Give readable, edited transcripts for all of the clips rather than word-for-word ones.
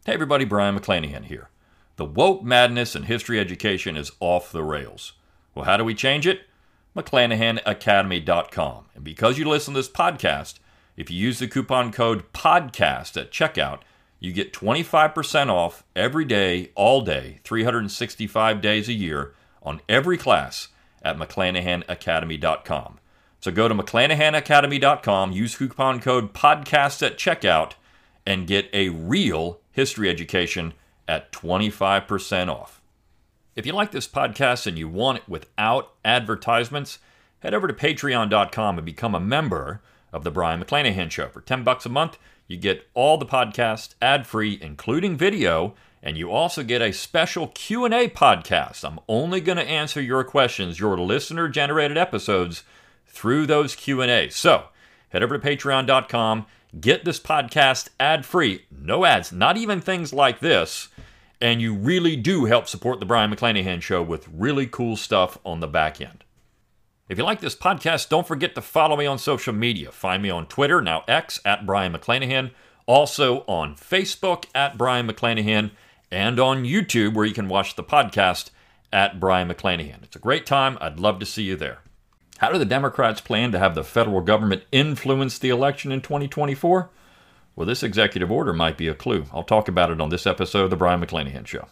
Hey everybody, Brian McClanahan here. The woke madness in history education is off the rails. Well, how do we change it? McClanahanacademy.com. And because you listen to this podcast, if you use the coupon code PODCAST at checkout, you get 25% off every day, all day, 365 days a year on every class at McClanahanacademy.com. So go to McClanahanacademy.com, use coupon code PODCAST at checkout, and get a real history education at 25% off. If you like this podcast and you want it without advertisements, head over to patreon.com and become a member of the Brian McClanahan Show. For $10 a month, you get all the podcasts ad-free, including video, and you also get a special Q&A podcast. I'm only going to answer your questions, your listener-generated episodes, through those Q&As. So, head over to patreon.com, get this podcast ad-free, no ads, not even things like this, and you really do help support the Brian McClanahan Show with really cool stuff on the back end. If you like this podcast, don't forget to follow me on social media. Find me on Twitter, now X, at Brian McClanahan, also on Facebook, at Brian McClanahan, and on YouTube, where you can watch the podcast, at Brian McClanahan. It's a great time. I'd love to see you there. How do the Democrats plan to have the federal government influence the election in 2024? Well, this executive order might be a clue. I'll talk about it on this episode of The Brian McClanahan Show.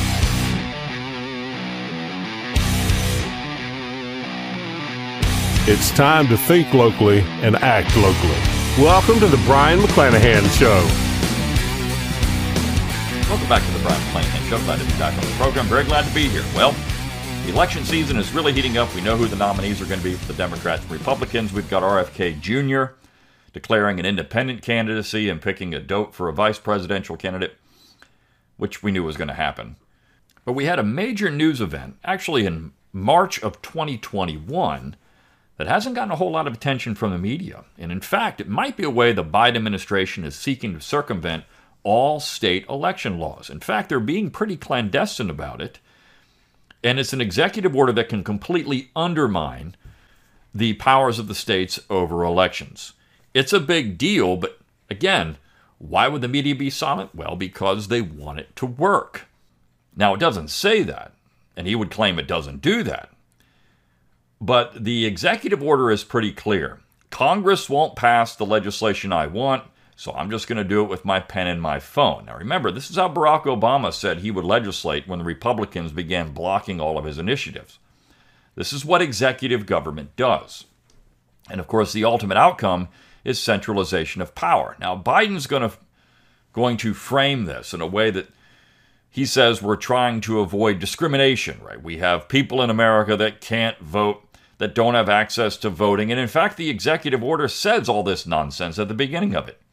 It's time to think locally and act locally. Welcome to The Brian McClanahan Show. Welcome back to The Brian McClanahan Show. Glad to be back on the program. Very glad to be here. Well, the election season is really heating up. We know who the nominees are going to be for the Democrats and Republicans. We've got RFK Jr. declaring an independent candidacy and picking a dope for a vice presidential candidate, which we knew was going to happen. But we had a major news event, actually in March of 2021, that hasn't gotten a whole lot of attention from the media. And in fact, it might be a way the Biden administration is seeking to circumvent all state election laws. In fact, they're being pretty clandestine about it. And it's an executive order that can completely undermine the powers of the states over elections. It's a big deal, but again, why would the media be silent? Well, because they want it to work. Now, it doesn't say that, and he would claim it doesn't do that. But the executive order is pretty clear. Congress won't pass the legislation I want, so I'm just going to do it with my pen and my phone. Now remember, this is how Barack Obama said he would legislate when the Republicans began blocking all of his initiatives. This is what executive government does. And of course, the ultimate outcome is centralization of power. Now, Biden's going to frame this in a way that he says we're trying to avoid discrimination, right? We have people in America that can't vote, that don't have access to voting. And in fact, the executive order says all this nonsense at the beginning of it.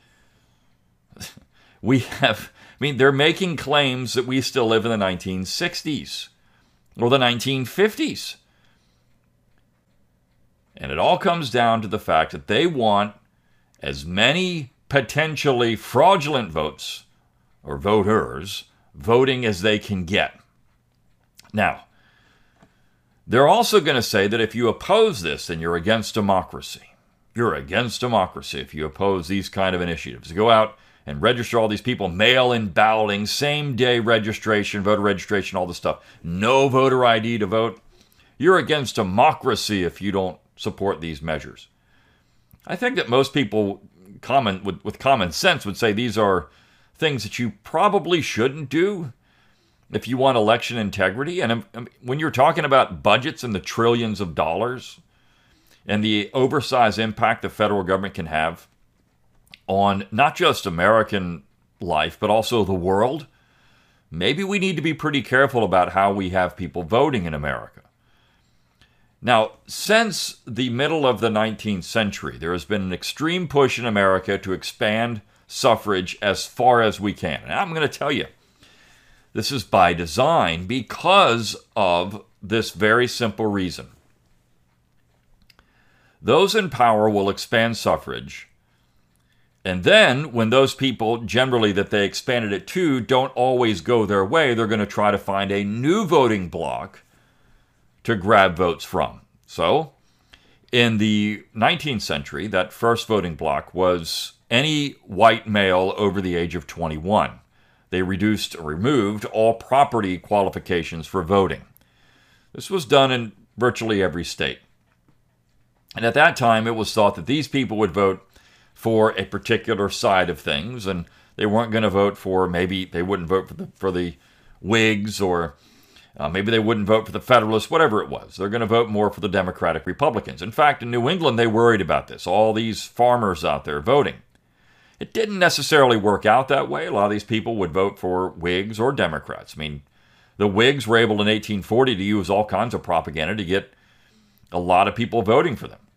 They're making claims that we still live in the 1960s or the 1950s. And it all comes down to the fact that they want as many potentially fraudulent votes or voters voting as they can get. Now, they're also going to say that if you oppose this, then you're against democracy. You're against democracy if you oppose these kind of initiatives. Go out and register all these people, mail-in balloting, same-day registration, voter registration, all this stuff. No voter ID to vote. You're against democracy if you don't support these measures. I think that most people with common sense would say these are things that you probably shouldn't do if you want election integrity. And when you're talking about budgets in the trillions of dollars and the oversized impact the federal government can have on not just American life, but also the world, maybe we need to be pretty careful about how we have people voting in America. Now, since the middle of the 19th century, there has been an extreme push in America to expand suffrage as far as we can. And I'm going to tell you, this is by design because of this very simple reason. Those in power will expand suffrage, and then when those people, generally that they expanded it to, don't always go their way, they're going to try to find a new voting bloc to grab votes from. So, in the 19th century, that first voting bloc was any white male over the age of 21. they reduced or removed all property qualifications for voting. This was done in virtually every state. And at that time, it was thought that these people would vote for a particular side of things, and they weren't going to vote for, maybe they wouldn't vote for the Whigs, or maybe they wouldn't vote for the Federalists, whatever it was. They're going to vote more for the Democratic Republicans. In fact, in New England, they worried about this, all these farmers out there voting. It didn't necessarily work out that way. A lot of these people would vote for Whigs or Democrats. I mean, the Whigs were able in 1840 to use all kinds of propaganda to get a lot of people voting for them.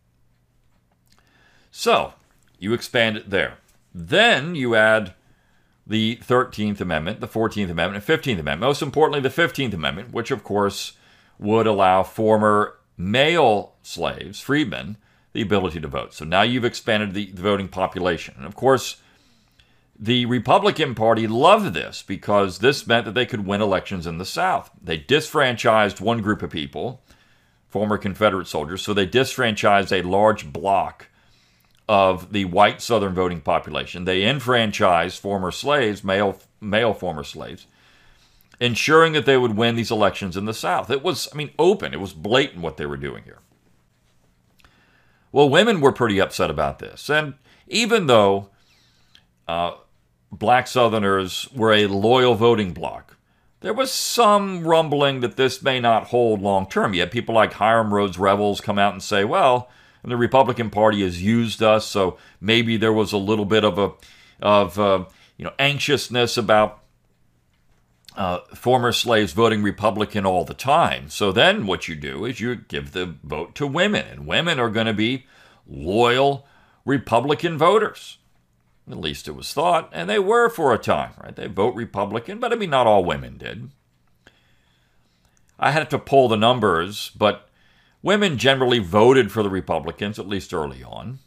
So, you expand it there. Then you add the 13th Amendment, the 14th Amendment, and 15th Amendment. Most importantly, the 15th Amendment, which of course would allow former male slaves, freedmen, the ability to vote. So now you've expanded the voting population. And of course, the Republican Party loved this because this meant that they could win elections in the South. They disfranchised one group of people, former Confederate soldiers, so they disfranchised a large block of the white Southern voting population. They enfranchised former slaves, male former slaves, ensuring that they would win these elections in the South. It was, open. It was blatant what they were doing here. Well, women were pretty upset about this. And even though black Southerners were a loyal voting bloc, there was some rumbling that this may not hold long term. You had people like Hiram Rhodes Revels come out and say, well, the Republican Party has used us, so maybe there was a little bit of anxiousness about former slaves voting Republican all the time. So then what you do is you give the vote to women, and women are going to be loyal Republican voters. At least it was thought, and they were for a time, right? They vote Republican, but not all women did. I had to pull the numbers, but women generally voted for the Republicans, at least early on.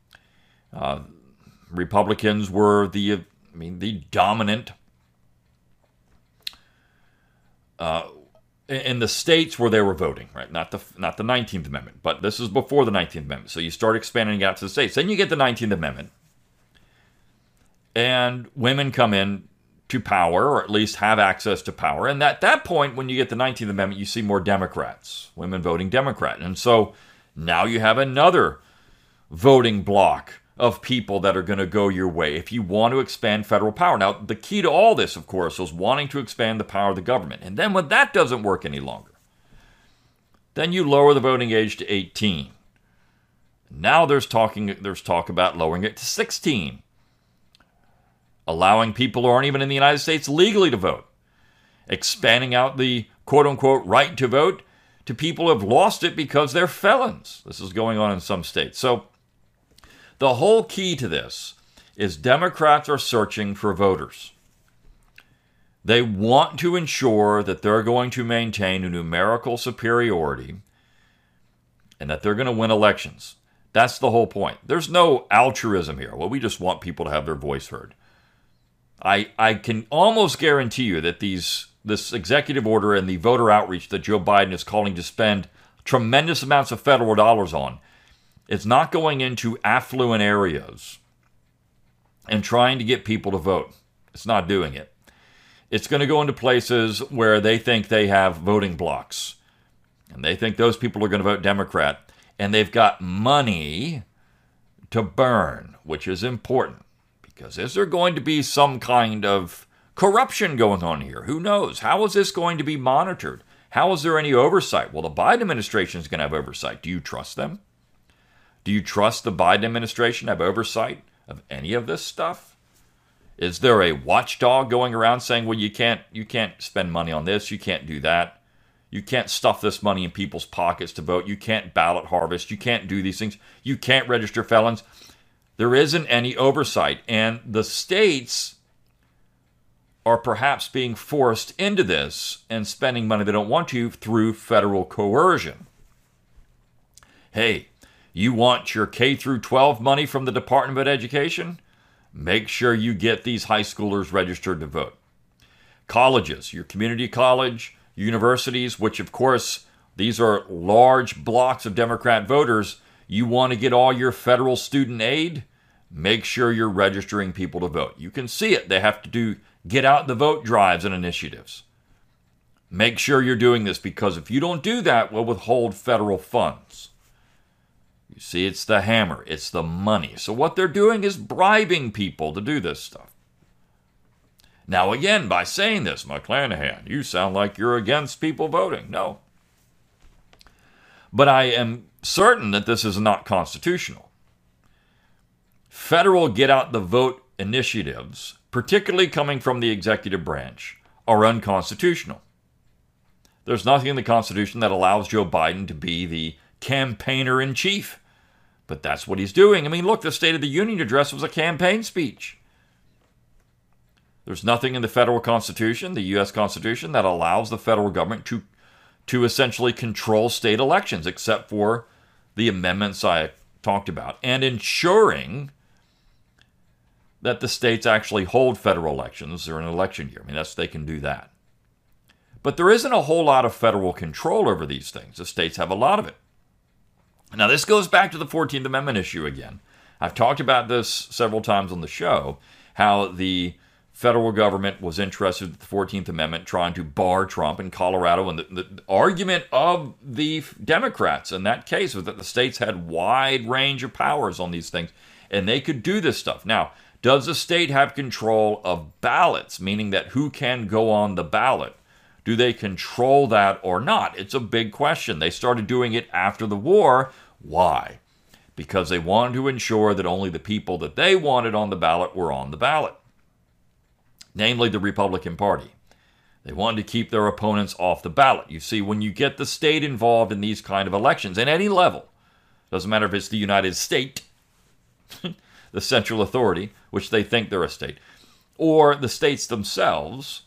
Republicans were the dominant in the states where they were voting, right? Not the 19th Amendment, but this is before the 19th Amendment. So you start expanding it out to the states. Then you get the 19th Amendment, and women come in to power, or at least have access to power. And at that point, when you get the 19th Amendment, you see more Democrats, women voting Democrat. And so now you have another voting block of people that are going to go your way if you want to expand federal power. Now, the key to all this, of course, was wanting to expand the power of the government. And then when that doesn't work any longer, then you lower the voting age to 18. Now there's talk about lowering it to 16. Allowing people who aren't even in the United States legally to vote. Expanding out the quote-unquote right to vote to people who have lost it because they're felons. This is going on in some states. So the whole key to this is Democrats are searching for voters. They want to ensure that they're going to maintain a numerical superiority and that they're going to win elections. That's the whole point. There's no altruism here. Well, we just want people to have their voice heard. I can almost guarantee you that this executive order and the voter outreach that Joe Biden is calling to spend tremendous amounts of federal dollars on, it's not going into affluent areas and trying to get people to vote. It's not doing it. It's going to go into places where they think they have voting blocks, and they think those people are going to vote Democrat, and they've got money to burn, which is important. Because is there going to be some kind of corruption going on here? Who knows? How is this going to be monitored? How is there any oversight? Well, the Biden administration is going to have oversight. Do you trust them? Do you trust the Biden administration to have oversight of any of this stuff? Is there a watchdog going around saying, well, you can't spend money on this, you can't do that, you can't stuff this money in people's pockets to vote, you can't ballot harvest, you can't do these things, you can't register felons? There isn't any oversight, and the states are perhaps being forced into this and spending money they don't want to through federal coercion. Hey, you want your K through 12 money from the Department of Education? Make sure you get these high schoolers registered to vote. Colleges, your community college, universities, which of course these are large blocks of Democrat voters, you want to get all your federal student aid? Make sure you're registering people to vote. You can see it. They have to do get out the vote drives and initiatives. Make sure you're doing this, because if you don't do that, we'll withhold federal funds. You see, it's the hammer. It's the money. So what they're doing is bribing people to do this stuff. Now, again, by saying this, McClanahan, you sound like you're against people voting. No. But I am certain that this is not constitutional. Federal get-out-the-vote initiatives, particularly coming from the executive branch, are unconstitutional. There's nothing in the Constitution that allows Joe Biden to be the campaigner-in-chief. But that's what he's doing. I mean, look, the State of the Union address was a campaign speech. There's nothing in the federal Constitution, the U.S. Constitution, that allows the federal government to essentially control state elections, except for the amendments I talked about, and ensuring that the states actually hold federal elections during an election year. I mean, they can do that. But there isn't a whole lot of federal control over these things. The states have a lot of it. Now, this goes back to the 14th Amendment issue again. I've talked about this several times on the show, how the federal government was interested in the 14th Amendment, trying to bar Trump in Colorado. And the argument of the Democrats in that case was that the states had wide range of powers on these things, and they could do this stuff. Now, does the state have control of ballots, meaning that who can go on the ballot? Do they control that or not? It's a big question. They started doing it after the war. Why? Because they wanted to ensure that only the people that they wanted on the ballot were on the ballot, namely the Republican Party. They wanted to keep their opponents off the ballot. You see, when you get the state involved in these kind of elections, at any level, doesn't matter if it's the United States, the central authority, which they think they're a state, or the states themselves,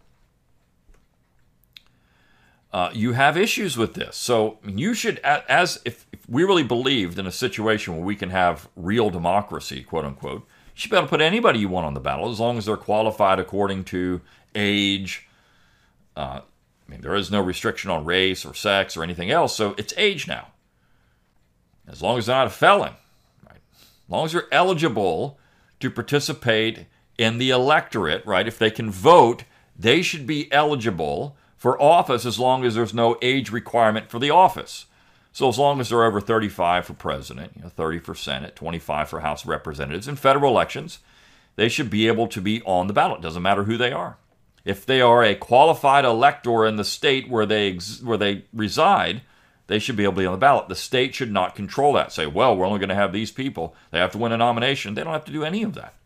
you have issues with this. So you should, if we really believed in a situation where we can have real democracy, quote unquote, you should be able to put anybody you want on the ballot as long as they're qualified according to age. There is no restriction on race or sex or anything else, so it's age now. As long as they're not a felon, right? As long as you're eligible to participate in the electorate, right? If they can vote, they should be eligible for office as long as there's no age requirement for the office. So as long as they're over 35 for president, 30 for Senate, 25 for House of Representatives, in federal elections, they should be able to be on the ballot. Doesn't matter who they are. If they are a qualified elector in the state where they reside, they should be able to be on the ballot. The state should not control that. Say, well, we're only going to have these people. They have to win a nomination. They don't have to do any of that.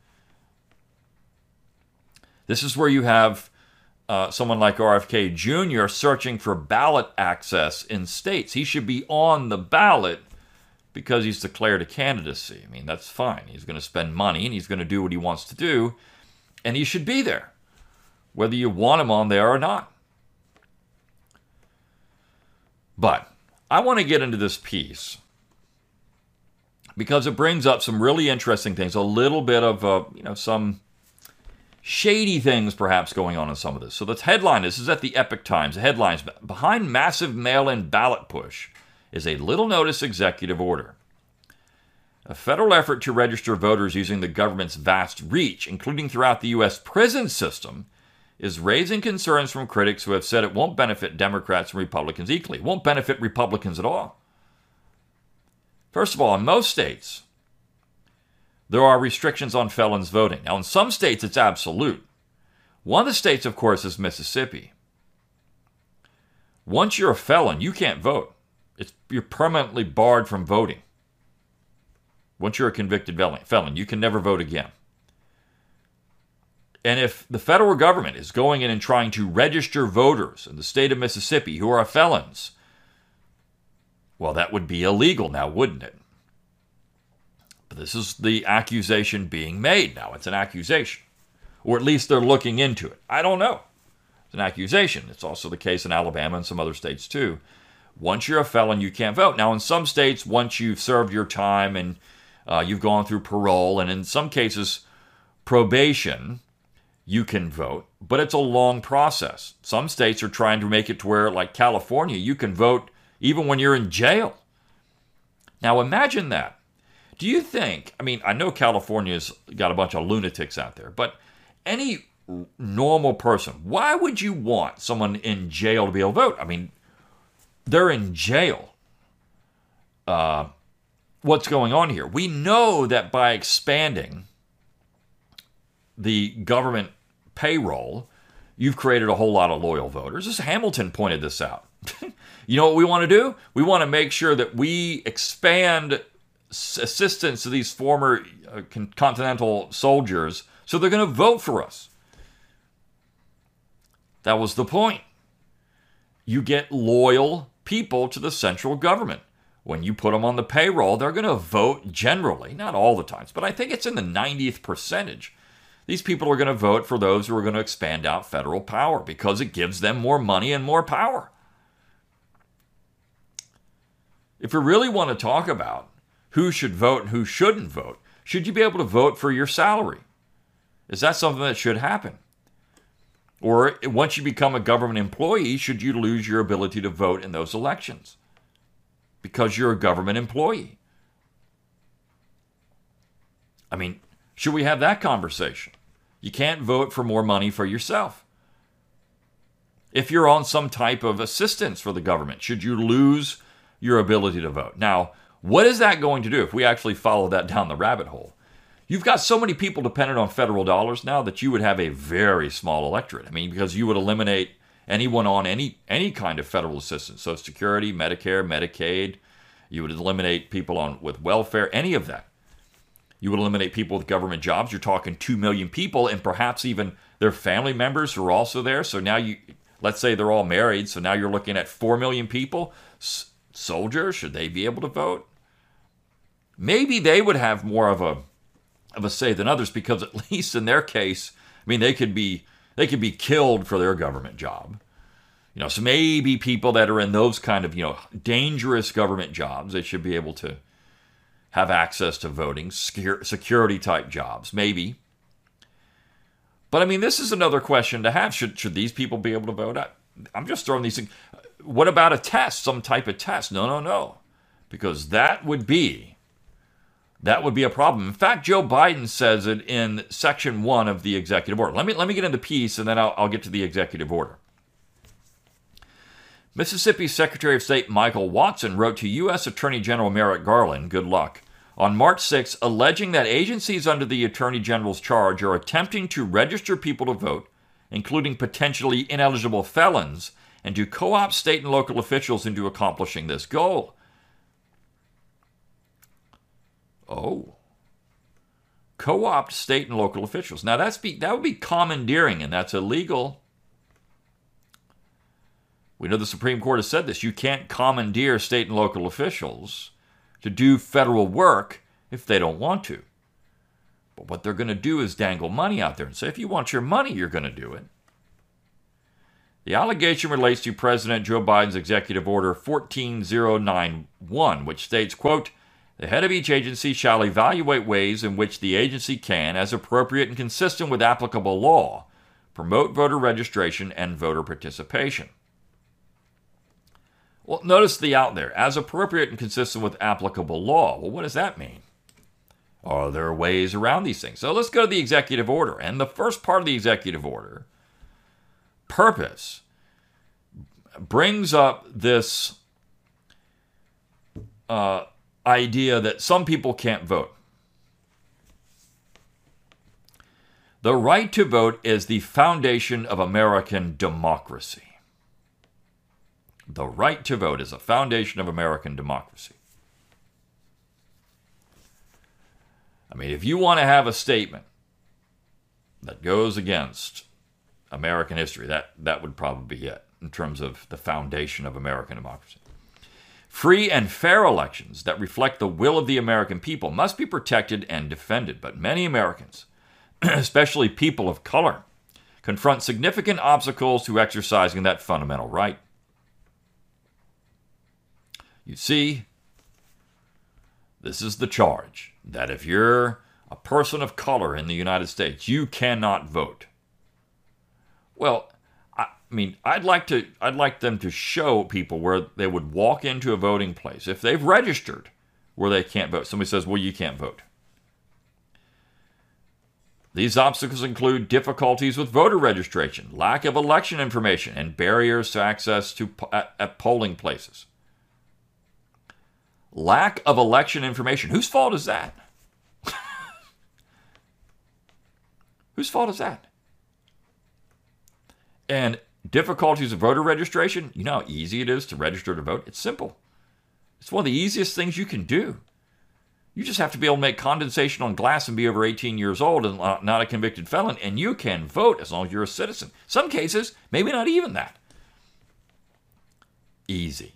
This is where you have someone like RFK Jr. searching for ballot access in states. He should be on the ballot because he's declared a candidacy. I mean, that's fine. He's going to spend money and he's going to do what he wants to do, and he should be there, whether you want him on there or not. But I want to get into this piece because it brings up some really interesting things, a little bit of, some shady things perhaps going on in some of this. So the headline, this is at the Epoch Times. The headline is, behind massive mail-in ballot push is a little notice executive order. A federal effort to register voters using the government's vast reach, including throughout the U.S. prison system, is raising concerns from critics who have said it won't benefit Democrats and Republicans equally. It won't benefit Republicans at all. First of all, in most states, there are restrictions on felons voting. Now, in some states, it's absolute. One of the states, of course, is Mississippi. Once you're a felon, you can't vote. You're permanently barred from voting. Once you're a convicted felon, you can never vote again. And if the federal government is going in and trying to register voters in the state of Mississippi who are felons, well, that would be illegal now, wouldn't it? But this is the accusation being made now. It's an accusation. Or at least they're looking into it. I don't know. It's an accusation. It's also the case in Alabama and some other states too. Once you're a felon, you can't vote. Now, in some states, once you've served your time and you've gone through parole, and in some cases, probation, you can vote. But it's a long process. Some states are trying to make it to where, like California, you can vote even when you're in jail. Now, imagine that. Do you think, I know California's got a bunch of lunatics out there, but any normal person, why would you want someone in jail to be able to vote? I mean, they're in jail. What's going on here? We know that by expanding the government payroll, you've created a whole lot of loyal voters. This Hamilton pointed this out. You know what we want to do? We want to make sure that we expand assistance to these former continental soldiers so they're going to vote for us. That was the point. You get loyal people to the central government. When you put them on the payroll, they're going to vote generally, not all the times, but I think it's in the 90th percentage. These people are going to vote for those who are going to expand out federal power because it gives them more money and more power. If you really want to talk about who should vote and who shouldn't vote, should you be able to vote for your salary? Is that something that should happen? Or once you become a government employee, should you lose your ability to vote in those elections because you're a government employee? I mean, should we have that conversation? You can't vote for more money for yourself. If you're on some type of assistance for the government, should you lose your ability to vote? Now, what is that going to do if we actually follow that down the rabbit hole? You've got so many people dependent on federal dollars now that you would have a very small electorate. I mean, because you would eliminate anyone on any kind of federal assistance, Social Security, Medicare, Medicaid. You would eliminate people with welfare, any of that. You would eliminate people with government jobs. You're talking 2 million people, and perhaps even their family members who are also there. So now let's say they're all married, so now you're looking at 4 million people. Soldiers, should they be able to vote? Maybe they would have more of a say than others, because at least in their case, I mean, they could be killed for their government job. You know, so maybe people that are in those kind of, dangerous government jobs, they should be able to have access to voting, security type jobs, maybe. But I mean, this is another question to have. Should these people be able to vote? I'm just throwing these things. What about a test, some type of test? No. Because that would be a problem. In fact, Joe Biden says it in Section 1 of the executive order. Let me get into peace, and then I'll get to the executive order. Mississippi Secretary of State Michael Watson wrote to U.S. Attorney General Merrick Garland, good luck, on March 6, alleging that agencies under the Attorney General's charge are attempting to register people to vote, including potentially ineligible felons, and to co-opt state and local officials into accomplishing this goal. Oh. Co-opt state and local officials. Now, that would be commandeering, and that's illegal. We know the Supreme Court has said this. You can't commandeer state and local officials to do federal work if they don't want to. But what they're going to do is dangle money out there and say, if you want your money, you're going to do it. The allegation relates to President Joe Biden's Executive Order 14091, which states, quote, the head of each agency shall evaluate ways in which the agency can, as appropriate and consistent with applicable law, promote voter registration and voter participation. Well, notice the out there, as appropriate and consistent with applicable law. Well, what does that mean? Are there ways around these things? So let's go to the executive order. And the first part of the executive order, purpose, brings up this idea that some people can't vote. The right to vote is the foundation of American democracy. The right to vote is a foundation of American democracy. I mean, if you want to have a statement that goes against American history, that would probably be it in terms of the foundation of American democracy. Free and fair elections that reflect the will of the American people must be protected and defended, but many Americans, especially people of color, confront significant obstacles to exercising that fundamental right. You see, this is the charge, that if you're a person of color in the United States, you cannot vote. Well, I mean, I'd like them to show people where they would walk into a voting place, if they've registered, where they can't vote. Somebody says, well, you can't vote. These obstacles include difficulties with voter registration, lack of election information, and barriers to access to at polling places. Lack of election information. Whose fault is that? Whose fault is that? And difficulties of voter registration. You know how easy it is to register to vote? It's simple. It's one of the easiest things you can do. You just have to be able to make condensation on glass and be over 18 years old and not a convicted felon, and you can vote as long as you're a citizen. Some cases, maybe not even that. Easy.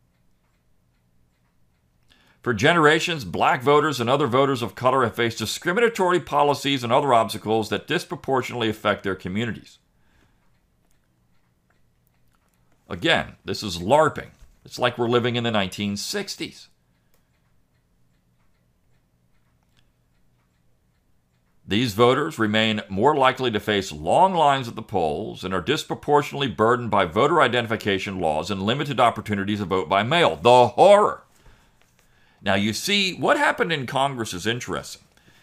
For generations, black voters and other voters of color have faced discriminatory policies and other obstacles that disproportionately affect their communities. Again, this is LARPing. It's like we're living in the 1960s. These voters remain more likely to face long lines at the polls and are disproportionately burdened by voter identification laws and limited opportunities to vote by mail. The horror. Now, you see, what happened in Congress is interesting.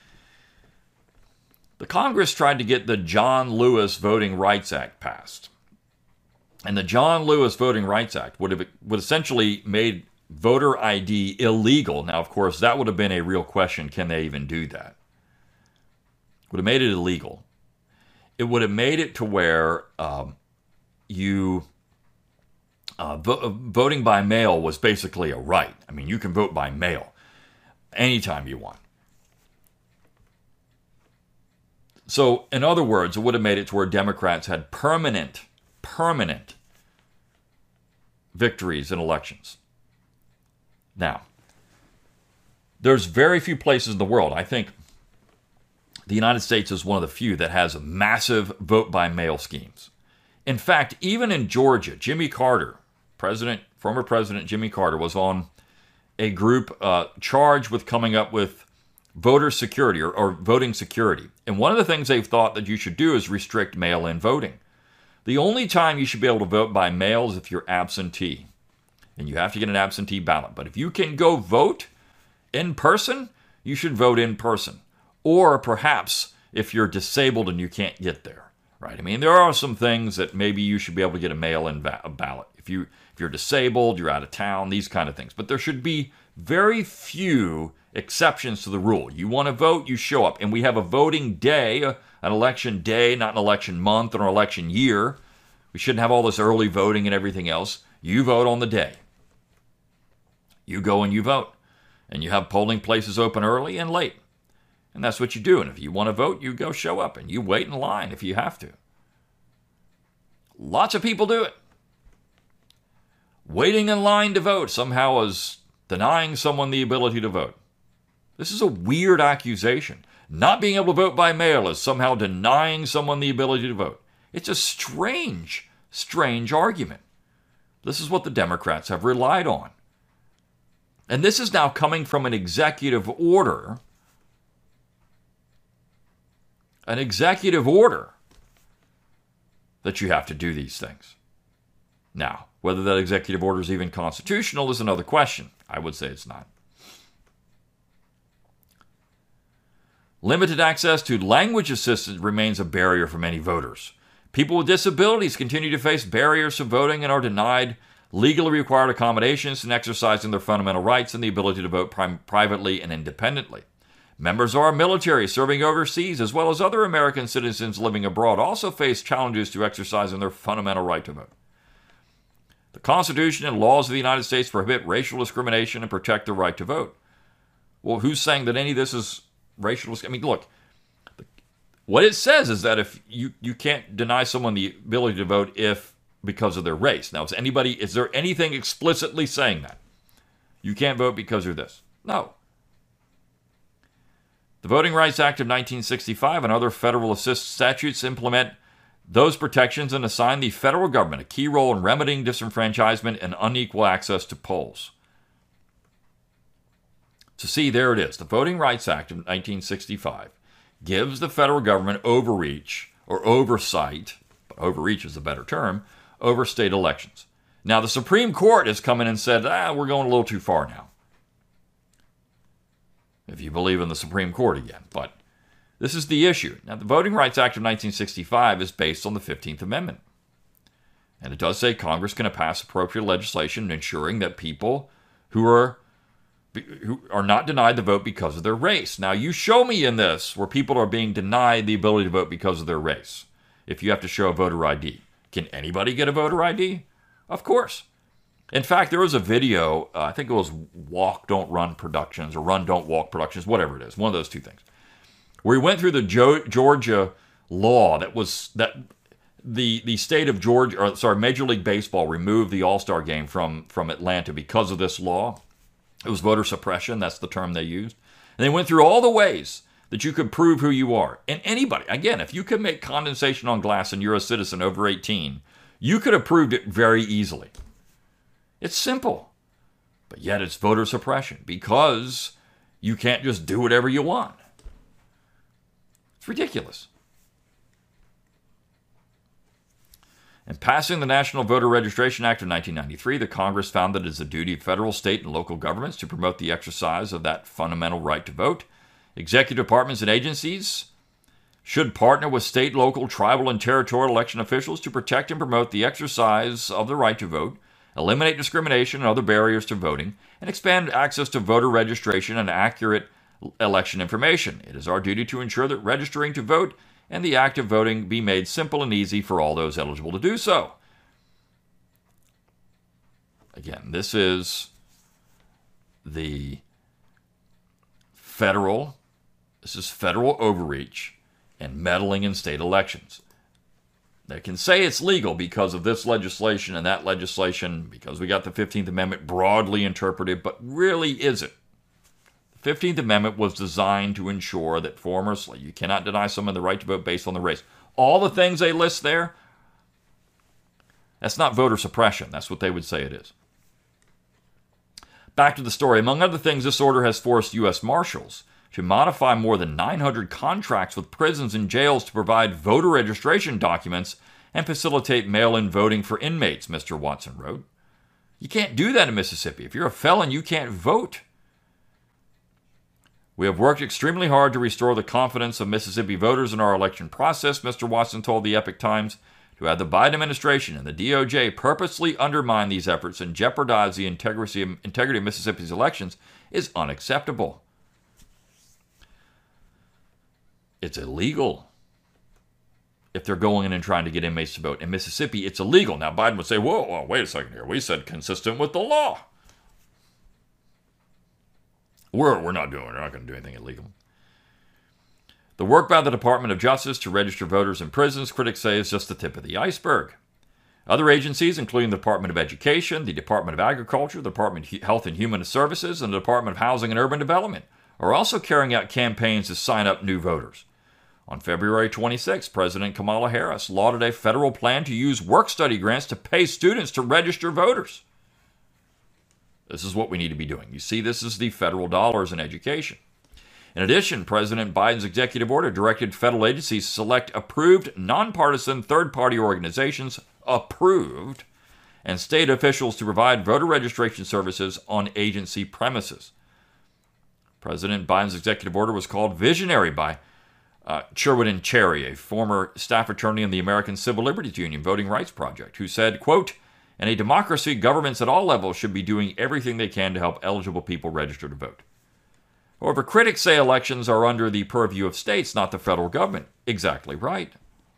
The Congress tried to get the John Lewis Voting Rights Act passed. And the John Lewis Voting Rights Act would essentially made voter ID illegal. Now, of course, that would have been a real question. Can they even do that? Would have made it illegal. It would have made it to where voting by mail was basically a right. I mean, you can vote by mail anytime you want. So, in other words, it would have made it to where Democrats had permanent victories in elections. Now, there's very few places in the world. I think the United States is one of the few that has massive vote-by-mail schemes. In fact, even in Georgia, Jimmy Carter, former President Jimmy Carter, was on a group charged with coming up with voter security or voting security. And one of the things they've thought that you should do is restrict mail-in voting. The only time you should be able to vote by mail is if you're absentee. And you have to get an absentee ballot. But if you can go vote in person, you should vote in person. Or perhaps if you're disabled and you can't get there, right? I mean, there are some things that maybe you should be able to get a mail-in ballot. If you're disabled, you're out of town, these kind of things. But there should be very few exceptions to the rule. You want to vote, you show up. And we have a voting day, an election day, not an election month or an election year. We shouldn't have all this early voting and everything else. You vote on the day. You go and you vote. And you have polling places open early and late. And that's what you do. And if you want to vote, you go show up and you wait in line if you have to. Lots of people do it. Waiting in line to vote somehow is denying someone the ability to vote. This is a weird accusation. Not being able to vote by mail is somehow denying someone the ability to vote. It's a strange argument. This is what the Democrats have relied on. And this is now coming from an executive order. An executive order that you have to do these things. Now, whether that executive order is even constitutional is another question. I would say it's not. Limited access to language assistance remains a barrier for many voters. People with disabilities continue to face barriers to voting and are denied legally required accommodations in exercising their fundamental rights and the ability to vote privately and independently. Members of our military serving overseas, as well as other American citizens living abroad, also face challenges to exercising their fundamental right to vote. The Constitution and laws of the United States prohibit racial discrimination and protect the right to vote. Well, who's saying that any of this is racial discrimination? I mean, look, what it says is that if you can't deny someone the ability to vote because of their race. Now, is there anything explicitly saying that? You can't vote because of this? No. The Voting Rights Act of 1965 and other federal assist statutes implement those protections and assign the federal government a key role in remedying disenfranchisement and unequal access to polls. So see, there it is. The Voting Rights Act of 1965 gives the federal government overreach or oversight, but overreach is a better term, over state elections. Now, the Supreme Court has come in and said, we're going a little too far now. If you believe in the Supreme Court again. But This is the issue. Now, the Voting Rights Act of 1965 is based on the 15th Amendment. And it does say Congress can pass appropriate legislation ensuring that people who are not denied the vote because of their race. Now, you show me in this where people are being denied the ability to vote because of their race. If you have to show a voter ID. Can anybody get a voter ID? Of course. In fact, there was a video, I think it was Walk, Don't Run Productions, or Run, Don't Walk Productions, whatever it is, one of those two things, where he went through the Georgia law that the state of Georgia, or sorry, Major League Baseball removed the All-Star game from Atlanta because of this law. It was voter suppression, that's the term they used. And they went through all the ways that you could prove who you are. And anybody, again, if you can make condensation on glass and you're a citizen over 18, you could have proved it very easily. It's simple. But yet it's voter suppression because you can't just do whatever you want. It's ridiculous. In passing the National Voter Registration Act of 1993, the Congress found that it is the duty of federal, state, and local governments to promote the exercise of that fundamental right to vote. Executive departments and agencies should partner with state, local, tribal, and territorial election officials to protect and promote the exercise of the right to vote, eliminate discrimination and other barriers to voting, and expand access to voter registration and accurate election information. It is our duty to ensure that registering to vote and the act of voting be made simple and easy for all those eligible to do so. Again, this is the federal overreach and meddling in state elections. They can say it's legal because of this legislation and that legislation, because we got the 15th Amendment broadly interpreted, but really isn't. The 15th Amendment was designed to ensure that you cannot deny someone the right to vote based on the race. All the things they list there, that's not voter suppression. That's what they would say it is. Back to the story. Among other things, this order has forced U.S. Marshals to modify more than 900 contracts with prisons and jails to provide voter registration documents and facilitate mail-in voting for inmates, Mr. Watson wrote. You can't do that in Mississippi. If you're a felon, you can't vote. We have worked extremely hard to restore the confidence of Mississippi voters in our election process, Mr. Watson told the Epoch Times. To have the Biden administration and the DOJ purposely undermine these efforts and jeopardize the integrity of Mississippi's elections is unacceptable. It's illegal if they're going in and trying to get inmates to vote. In Mississippi, it's illegal. Now, Biden would say, whoa, wait a second here. We said consistent with the law. We're not going to do anything illegal. The work by the Department of Justice to register voters in prisons, critics say, is just the tip of the iceberg. Other agencies, including the Department of Education, the Department of Agriculture, the Department of Health and Human Services, and the Department of Housing and Urban Development, are also carrying out campaigns to sign up new voters. On February 26, President Kamala Harris lauded a federal plan to use work-study grants to pay students to register voters. This is what we need to be doing. You see, this is the federal dollars in education. In addition, President Biden's executive order directed federal agencies to select approved, nonpartisan third-party organizations, and state officials to provide voter registration services on agency premises. President Biden's executive order was called visionary by Sherwood and Cherry, a former staff attorney in the American Civil Liberties Union Voting Rights Project, who said, quote, "In a democracy, governments at all levels should be doing everything they can to help eligible people register to vote." However, critics say elections are under the purview of states, not the federal government. Exactly right.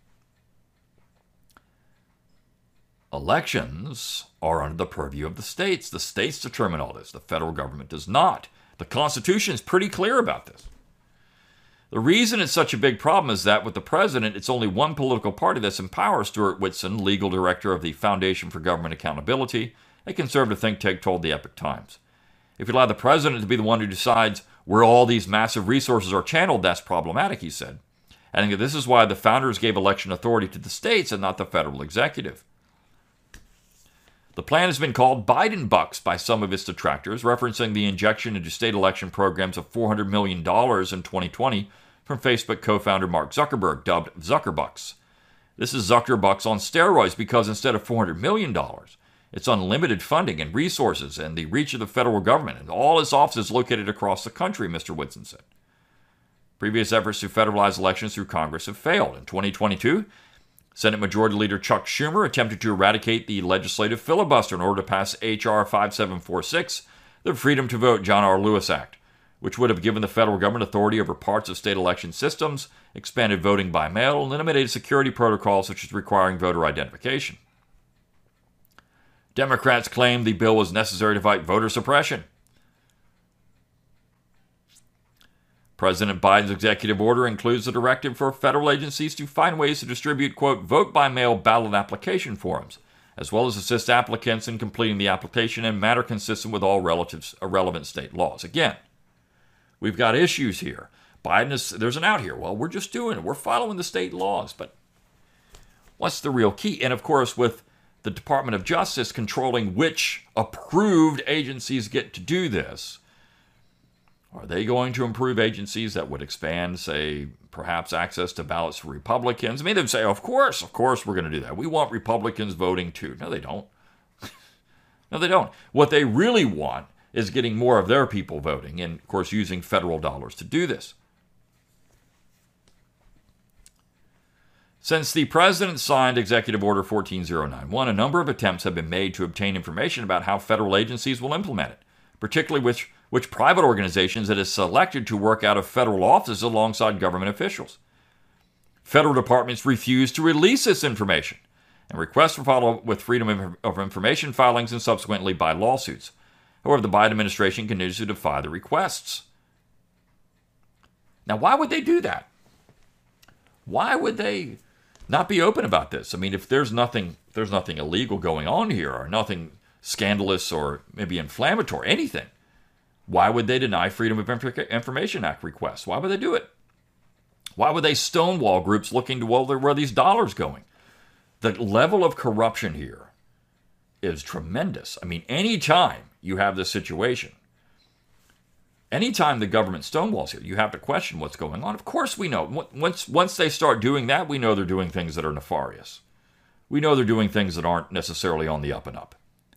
Elections are under the purview of the states. The states determine all this. The federal government does not. The Constitution is pretty clear about this. The reason it's such a big problem is that with the president, it's only one political party that's in power. Stuart Whitson, legal director of the Foundation for Government Accountability, a conservative think tank, told the Epoch Times. If you allow the president to be the one who decides where all these massive resources are channeled, that's problematic, he said. Adding that this is why the founders gave election authority to the states and not the federal executive. The plan has been called Biden bucks by some of its detractors, referencing the injection into state election programs of $400 million in 2020 from Facebook co-founder Mark Zuckerberg, dubbed Zuckerbucks. This is Zuckerbucks on steroids because instead of $400 million, it's unlimited funding and resources and the reach of the federal government and all its offices located across the country, Mr. Whitson said. Previous efforts to federalize elections through Congress have failed. In 2022, Senate Majority Leader Chuck Schumer attempted to eradicate the legislative filibuster in order to pass H.R. 5746, the Freedom to Vote John R. Lewis Act, which would have given the federal government authority over parts of state election systems, expanded voting by mail, and eliminated security protocols such as requiring voter identification. Democrats claimed the bill was necessary to fight voter suppression. President Biden's executive order includes a directive for federal agencies to find ways to distribute, quote, vote-by-mail ballot application forms, as well as assist applicants in completing the application in a manner consistent with all relevant state laws. Again, we've got issues here. There's an out here. Well, we're just doing it. We're following the state laws. But what's the real key? And, of course, with the Department of Justice controlling which approved agencies get to do this, are they going to improve agencies that would expand, say, perhaps access to ballots for Republicans? I mean, they'd say, of course, we're going to do that. We want Republicans voting too. No, they don't. No, they don't. What they really want is getting more of their people voting and, of course, using federal dollars to do this. Since the president signed Executive Order 14091, a number of attempts have been made to obtain information about how federal agencies will implement it, particularly which private organizations it has selected to work out of federal offices alongside government officials. Federal departments refuse to release this information, and requests for follow with Freedom of Information filings and subsequently by lawsuits. However, the Biden administration continues to defy the requests. Now, why would they do that? Why would they not be open about this? I mean, if there's nothing illegal going on here, or nothing scandalous or maybe inflammatory, anything, why would they deny Freedom of Information Act requests? Why would they do it? Why would they stonewall groups looking to, well, where are these dollars going? The level of corruption here is tremendous. I mean, anytime you have this situation, anytime the government stonewalls here, you have to question what's going on. Of course we know. Once they start doing that, we know they're doing things that are nefarious. We know they're doing things that aren't necessarily on the up and up.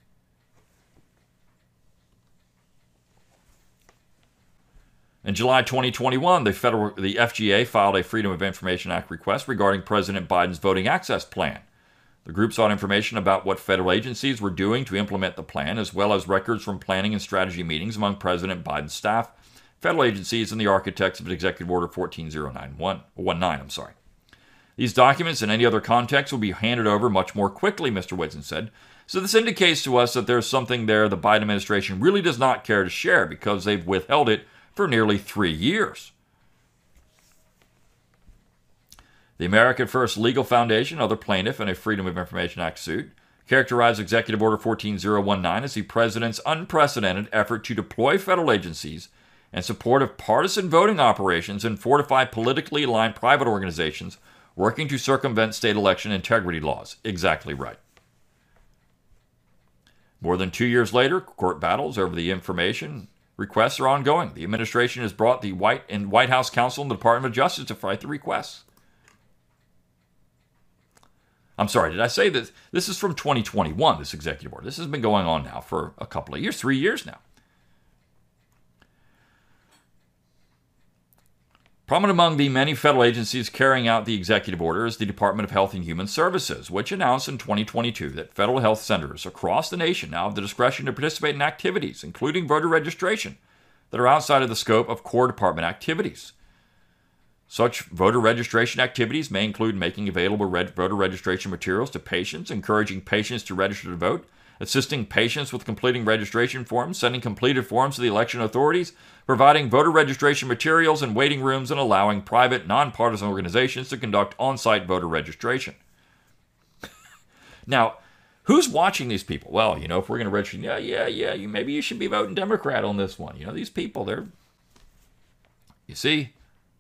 In July 2021, the FGA filed a Freedom of Information Act request regarding President Biden's voting access plan. The group sought information about what federal agencies were doing to implement the plan, as well as records from planning and strategy meetings among President Biden's staff, federal agencies, and the architects of Executive Order 14019. These documents and any other context will be handed over much more quickly, Mr. Whitson said. So this indicates to us that there's something there the Biden administration really does not care to share because they've withheld it for nearly 3 years. The American First Legal Foundation, other plaintiff in a Freedom of Information Act suit, characterized Executive Order 14019 as the president's unprecedented effort to deploy federal agencies in support of partisan voting operations and fortify politically aligned private organizations working to circumvent state election integrity laws. Exactly right. More than 2 years later, court battles over the information requests are ongoing. The administration has brought the White House counsel and the Department of Justice to fight the requests. I'm sorry, did I say that this is from 2021, this executive order? This has been going on now for a couple of years, 3 years now. Prominent among the many federal agencies carrying out the executive order is the Department of Health and Human Services, which announced in 2022 that federal health centers across the nation now have the discretion to participate in activities, including voter registration, that are outside of the scope of core department activities. Such voter registration activities may include making available voter registration materials to patients, encouraging patients to register to vote, assisting patients with completing registration forms, sending completed forms to the election authorities, providing voter registration materials in waiting rooms, and allowing private, nonpartisan organizations to conduct on-site voter registration. Now, who's watching these people? Well, if we're going to register, maybe you should be voting Democrat on this one. These people, you see.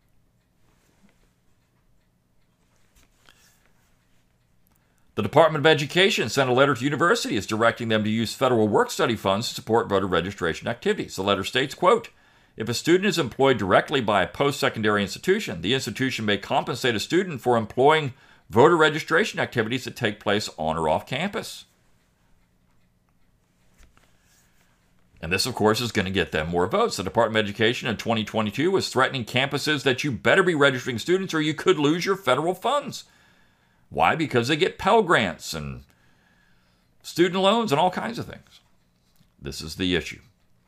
The Department of Education sent a letter to universities directing them to use federal work-study funds to support voter registration activities. The letter states, quote, if a student is employed directly by a post-secondary institution, the institution may compensate a student for employing voter registration activities that take place on or off campus. And this, of course, is going to get them more votes. The Department of Education in 2022 was threatening campuses that you better be registering students or you could lose your federal funds. Why? Because they get Pell Grants and student loans and all kinds of things. This is the issue.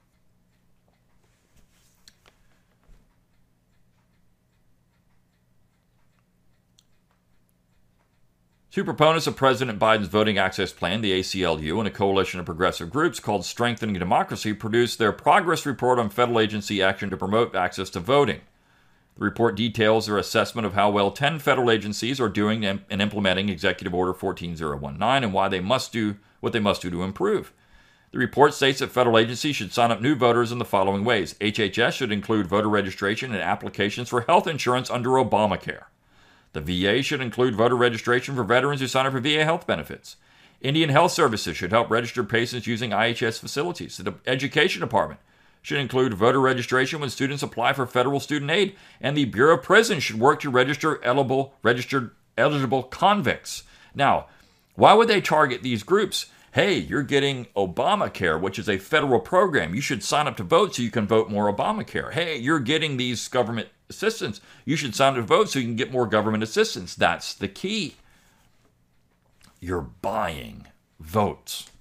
Two proponents of President Biden's Voting Access Plan, the ACLU, and a coalition of progressive groups called Strengthening Democracy produced their progress report on federal agency action to promote access to voting. The report details their assessment of how well 10 federal agencies are doing in implementing Executive Order 14019 and why they must do what they must do to improve. The report states that federal agencies should sign up new voters in the following ways. HHS should include voter registration and applications for health insurance under Obamacare. The VA should include voter registration for veterans who sign up for VA health benefits. Indian Health Services should help register patients using IHS facilities. The Education Department should include voter registration when students apply for federal student aid. And the Bureau of Prisons should work to register eligible convicts. Now, why would they target these groups? Hey, you're getting Obamacare, which is a federal program. You should sign up to vote so you can vote more Obamacare. Hey, you're getting these government assistance. You should sign up to vote so you can get more government assistance. That's the key. You're buying votes.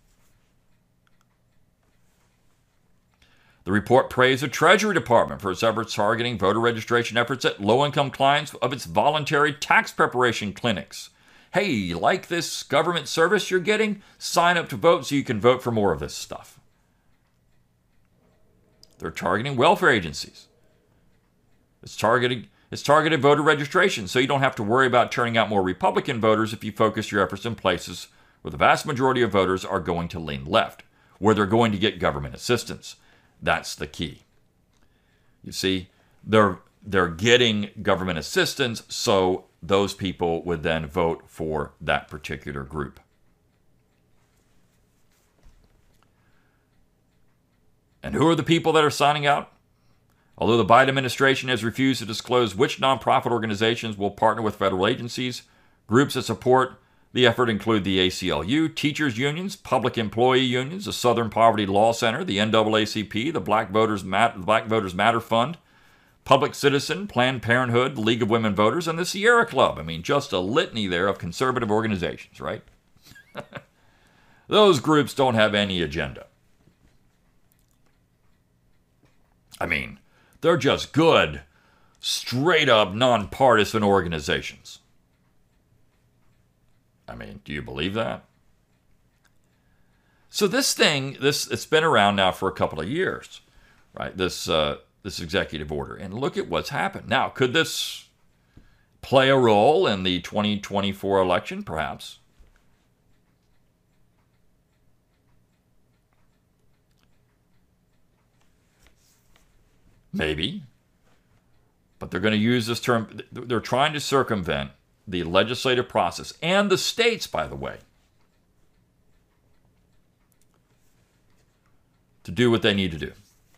The report praised the Treasury Department for its efforts targeting voter registration efforts at low-income clients of its voluntary tax preparation clinics. Hey, you like this government service you're getting? Sign up to vote so you can vote for more of this stuff. They're targeting welfare agencies. It's targeted voter registration, so you don't have to worry about turning out more Republican voters if you focus your efforts in places where the vast majority of voters are going to lean left, where they're going to get government assistance. That's the key. You see, they're getting government assistance, so those people would then vote for that particular group. And who are the people that are signing out? Although the Biden administration has refused to disclose which nonprofit organizations will partner with federal agencies, groups that support the effort include the ACLU, teachers unions, public employee unions, the Southern Poverty Law Center, the NAACP, the Black Voters Matter Fund, Public Citizen, Planned Parenthood, the League of Women Voters, and the Sierra Club. I mean, just a litany there of conservative organizations, right? Those groups don't have any agenda. I mean, they're just good, straight-up, nonpartisan organizations. I mean, do you believe that? So this thing, it's been around now for a couple of years, right? This executive order. And look at what's happened. Now, could this play a role in the 2024 election? Perhaps. Maybe. But they're going to use this term. They're trying to circumvent the legislative process and the states, by the way, to do what they need to do.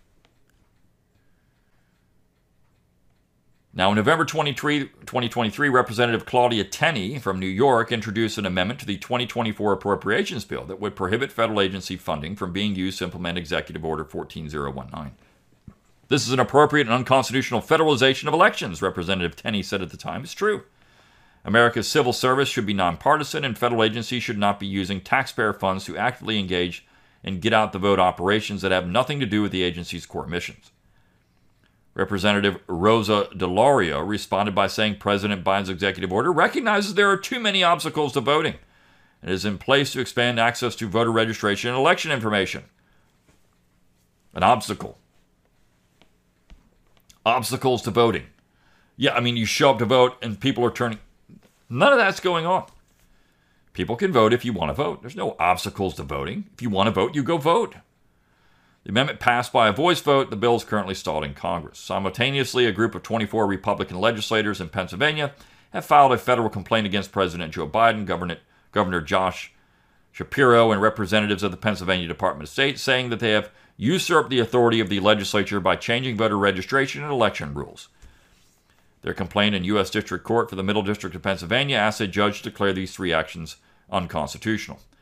Now, in November 2023, Representative Claudia Tenney from New York introduced an amendment to the 2024 Appropriations Bill that would prohibit federal agency funding from being used to implement Executive Order 14019. This is an appropriate and unconstitutional federalization of elections, Representative Tenney said at the time. It's true. America's civil service should be nonpartisan, and federal agencies should not be using taxpayer funds to actively engage in get-out-the-vote operations that have nothing to do with the agency's core missions. Representative Rosa DeLauro responded by saying President Biden's executive order recognizes there are too many obstacles to voting and is in place to expand access to voter registration and election information. An obstacle. Obstacles to voting. Yeah, I mean, you show up to vote and people are turning. None of that's going on. People can vote if you want to vote. There's no obstacles to voting. If you want to vote, you go vote. The amendment passed by a voice vote. The bill is currently stalled in Congress. Simultaneously, a group of 24 Republican legislators in Pennsylvania have filed a federal complaint against President Joe Biden, Governor Josh Shapiro, and representatives of the Pennsylvania Department of State, saying that they have usurped the authority of the legislature by changing voter registration and election rules. Their complaint in U.S. District Court for the Middle District of Pennsylvania asked a judge to declare these three actions unconstitutional.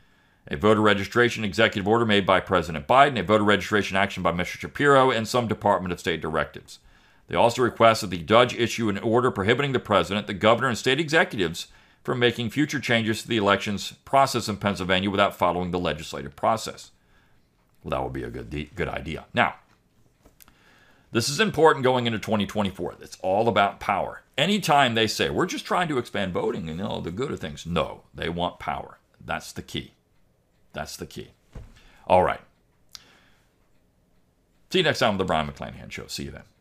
a voter registration executive order made by President Biden, a voter registration action by Mr. Shapiro, and some Department of State directives. They also request that the judge issue an order prohibiting the president, the governor, and state executives from making future changes to the elections process in Pennsylvania without following the legislative process. Well, that would be a good idea. Now, this is important going into 2024. It's all about power. Anytime they say, we're just trying to expand voting and the good of things, no, they want power. That's the key. That's the key. All right. See you next time on the Brian McClanahan Show. See you then.